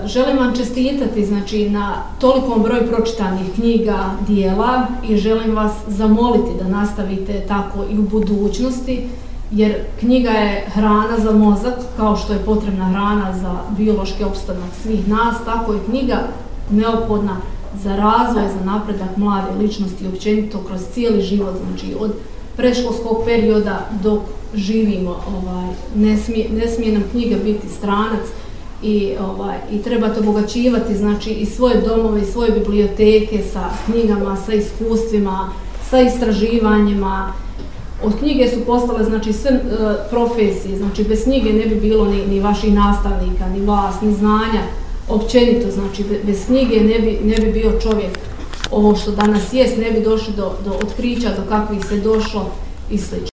Želim vam čestitati znači, na tolikom broju pročitanih knjiga, dijela i želim vas zamoliti da nastavite tako i u budućnosti, jer knjiga je hrana za mozak, kao što je potrebna hrana za biološki opstanak svih nas, tako je knjiga neophodna za razvoj, za napredak mlade ličnosti i općenito kroz cijeli život, znači od predškolskog perioda dok živimo. Ne smije nam knjiga biti stranac i trebate obogaćivati znači, i svoje domove i svoje biblioteke sa knjigama, sa iskustvima, sa istraživanjima. Od knjige su postale znači, sve profesije, znači bez knjige ne bi bilo ni vaših nastavnika, ni vas, ni znanja. Općenito, znači bez knjige ne bi bio čovjek ovo što danas jest, ne bi došli do otkrića, do kakvih se došlo i sl.